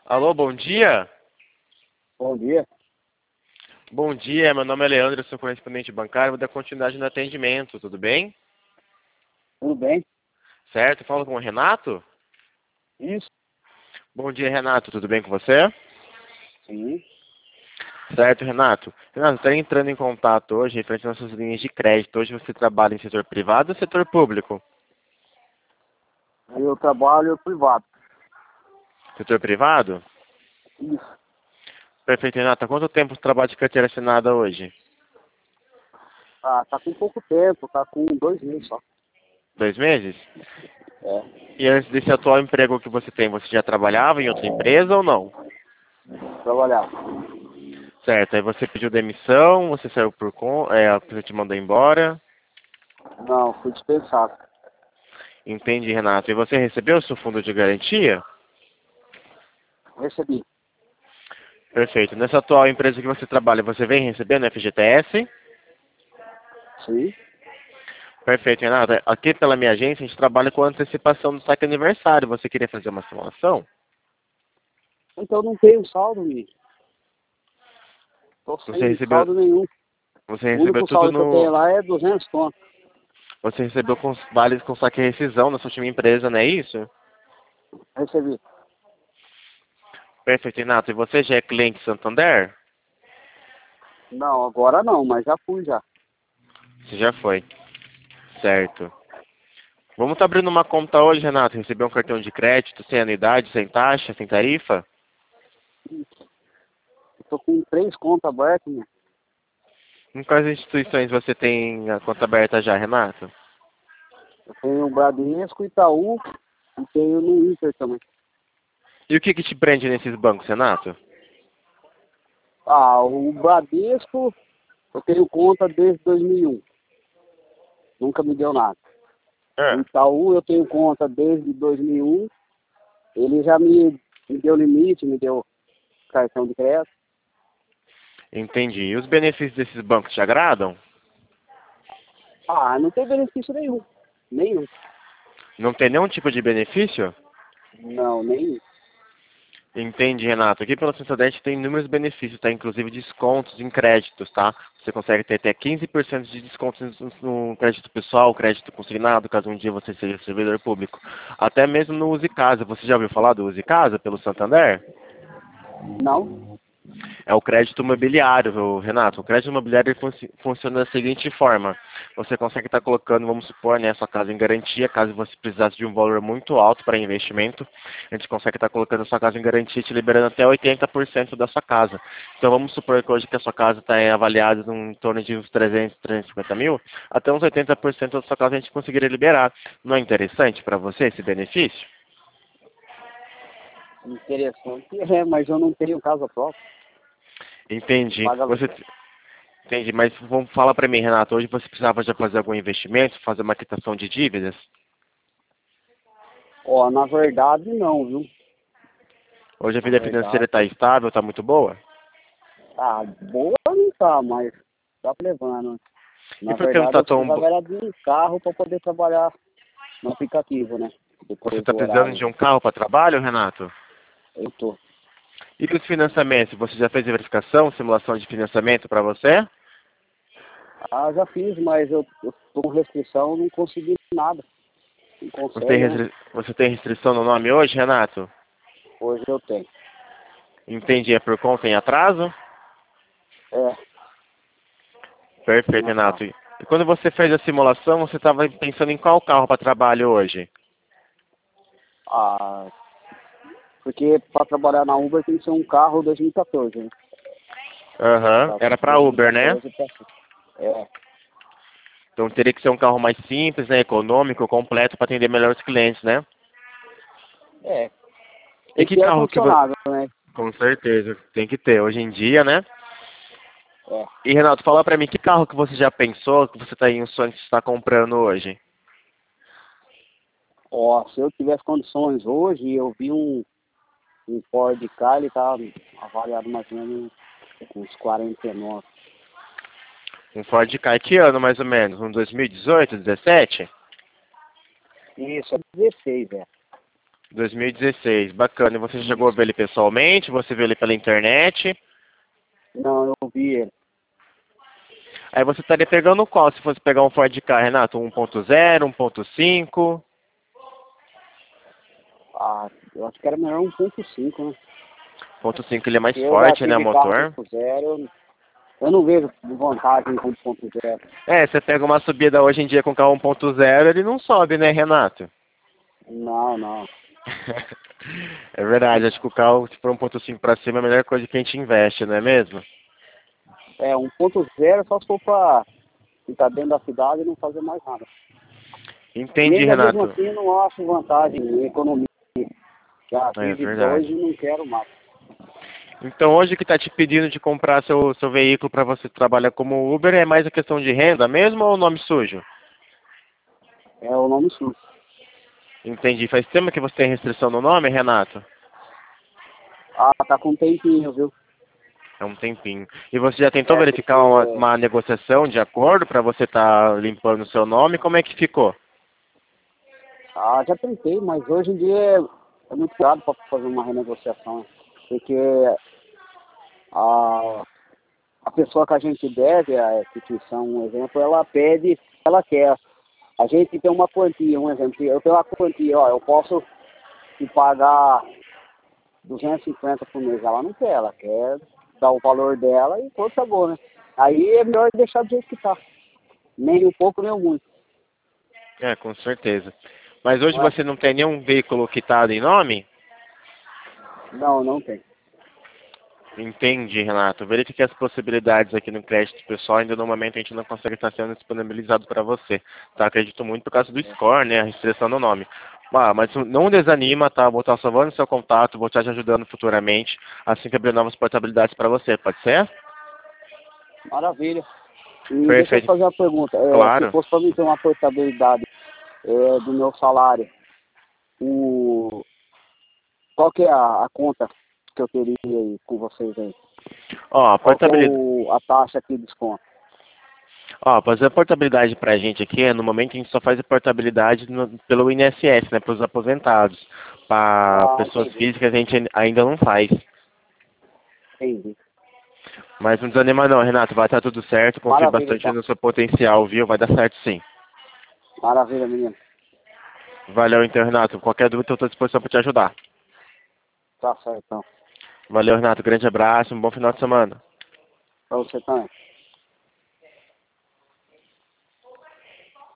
Alô, bom dia? Bom dia, Bom dia, meu nome é Leandro, eu sou correspondente bancário, vou dar continuidade no atendimento, tudo bem? tudo bem? Certo, falo com o Renato? Isso? Bom dia, Renato, tudo bem com você? Sim. Certo, Renato. Renato, estou entrando em contato hoje referente às nossas linhas de crédito. Hoje você trabalha em setor privado ou setor público? Eu trabalho privado. Setor privado? Isso. Perfeito, Renato. Há quanto tempo você trabalha de carteira assinada hoje? Ah, tá com pouco tempo, tá com 2 meses só. 2 meses? É, E antes desse atual emprego que você tem, você já trabalhava em outra empresa ou não? trabalhar. Certo, aí você pediu demissão, você saiu a empresa te mandou embora. Não, fui dispensado. Entendi, Renato. E você recebeu o seu fundo de garantia? Recebi. Perfeito. Nessa atual empresa que você trabalha, você vem recebendo FGTS? Sim. Perfeito, Renato. Aqui pela minha agência, a gente trabalha com antecipação do saque aniversário. Você queria fazer uma simulação? Então não tenho saldo, menino. Tô Você sem recebeu, saldo nenhum. você O recebeu único tudo saldo que eu tenho no, lá é 200 conto. você recebeu com os vales com saque e rescisão na sua última empresa, não é isso? Recebi. Perfeito, Renato. E você já é cliente Santander? Não, agora não, mas já fui já. Você já foi. Certo. Vamos estar abrindo uma conta hoje, Renato. Recebeu um cartão de crédito sem anuidade, sem taxa, sem tarifa? Eu tô com 3 contas abertas, né? Em quais instituições você tem a conta aberta já, Renato? Eu tenho o Bradesco, Itaú e tenho no Inter também. E o que que te prende nesses bancos, Renato? Ah, o Bradesco eu tenho conta desde 2001. Nunca me deu nada. O Ah, Itaú eu tenho conta desde 2001. Ele já me deu limite, me deu cartão de crédito. entendi. E os benefícios desses bancos te agradam? Ah, não tem benefício nenhum. Nenhum. Não tem nenhum tipo de benefício? Não, nenhum. Entendi, Renato. Aqui pelo Santander a gente tem inúmeros benefícios, tá? Inclusive descontos em créditos, tá? Você consegue ter até 15% de desconto no crédito pessoal, crédito consignado, caso um dia você seja servidor público. Até mesmo no Use Casa. Você já ouviu falar do Use Casa pelo Santander? Não? É o crédito imobiliário, Renato. O crédito imobiliário funciona da seguinte forma: você consegue estar colocando, vamos supor, né, sua casa em garantia, caso você precisasse de um valor muito alto para investimento, a gente consegue estar colocando a sua casa em garantia e te liberando até 80% da sua casa. Então vamos supor que hoje que a sua casa está avaliada em torno de uns 300, 350 mil, até uns 80% da sua casa a gente conseguiria liberar. Não é interessante para você esse benefício? Interessante. É, mas eu não tenho casa própria. Entendi. Paga Você, aluguel. Entendi, mas vamos falar para mim, Renato. Hoje você precisava já fazer algum investimento, fazer uma quitação de dívidas? Ó, na verdade não, viu? Hoje a Na vida financeira verdade. está estável, está muito boa? Ah, boa não tá, mas tá levando. E Na por que não verdade está eu tão precisava boa? era de um carro para poder trabalhar no aplicativo, né? Você Depois está do precisando horário. de um carro para trabalho, Renato? Eu tô. E os financiamentos? Você já fez verificação, simulação de financiamento para você? Ah, já fiz, mas eu tô com restrição, não consegui nada. Não consegue, né? Você tem restrição no nome hoje, Renato? Hoje eu tenho. Entendi, é por conta em atraso? É, Perfeito, tem atraso. Renato. E quando você fez a simulação, você estava pensando em qual carro para trabalho hoje? Ah, porque para trabalhar na Uber tem que ser um carro 2014, né? Aham, Tá era com para Uber, né? 2014 pra cima. É, Então teria que ser um carro mais simples, né, econômico, completo para atender melhor os clientes, né? é. E Tem que que ter carro que você... ar-condicionado, né? Com certeza, tem que ter hoje em dia, né? É. E Renato, fala pra mim, que carro que você já pensou, que você tá em um sonho de estar comprando hoje? Ó, se eu tivesse condições hoje, eu vi um Ford Ka, ele tá avaliado mais ou menos uns 49. Um Ford Ka, que ano mais ou menos? Um 2018, 17? Isso, é 16, é. 2016, bacana. E você já chegou a ver ele pessoalmente? Você viu ele pela internet? Não, eu vi ele. Aí você estaria pegando qual se fosse pegar um Ford Ka, Renato? 1.0, 1.5? Ah, eu acho que era melhor 1.5, né? 1.5 ele é mais Eu já forte, né, o tive carro motor? 1.0, eu não vejo vantagem com 1.0. É, você pega uma subida hoje em dia com carro 1.0, ele não sobe, né, Renato? Não, não. É verdade, acho que o carro, se for 1.5 para cima, é a melhor coisa que a gente investe, não é mesmo? É, 1.0 só se for pra ficar dentro da cidade e não fazer mais nada. Entendi, Mesmo mesmo Renato. assim, eu não acho vantagem em economia. Já É tive dois verdade. e não quero mais. Então hoje o que está te pedindo de comprar seu veículo para você trabalhar como Uber é mais a questão de renda mesmo ou nome sujo? É o nome sujo. Entendi. Faz tempo que você tem restrição no nome, Renato? Ah, tá com um tempinho, viu? É um tempinho. E você já tentou É, verificar porque... uma negociação de acordo para você estar limpando o seu nome? Como é que ficou? Ah, já tentei, mas hoje em dia é muito caro para fazer uma renegociação. Porque a, a pessoa que a gente deve, a instituição, um exemplo, ela pede, ela quer. A gente tem uma quantia, um exemplo, eu tenho uma quantia, ó, eu posso te pagar 250 por mês. Ela não quer, ela quer dar o valor dela e pô, acabou, né? Aí é melhor deixar do jeito que tá. Nem um pouco, nem um muito. É, com certeza. Mas hoje Não é? você não tem nenhum veículo quitado em nome? Não, não tem. Entendi, Renato. Verifiquei as possibilidades aqui no crédito pessoal. Ainda no momento a gente não consegue estar sendo disponibilizado para você. Tá? Acredito muito por causa do score, né? A restrição do nome. Ah, mas não desanima, tá? Vou estar salvando seu contato, vou estar te ajudando futuramente, assim que abrir novas portabilidades para você. Pode ser? Maravilha. E deixa eu te Perfeito. fazer uma pergunta. Se Claro. fosse para mim ter uma portabilidade do meu salário, qual que é a conta que eu teria aí com vocês aí? Ó, a Qual que é portabilidade. a taxa que desconta? Ó, fazer a portabilidade pra gente aqui, no momento a gente só faz a portabilidade pelo INSS, né, para os aposentados. Para Ah, pessoas entendi. físicas a gente ainda não faz. Entendi. Mas não desanima não, Renato, vai estar tudo certo, confio Maravilha, bastante então. no seu potencial, viu? Vai dar certo sim. Maravilha, menino. Valeu então, Renato. Qualquer dúvida eu estou à disposição para te ajudar. Tá certo, então. Valeu, Renato. Grande abraço, um bom final de semana. Pra você também.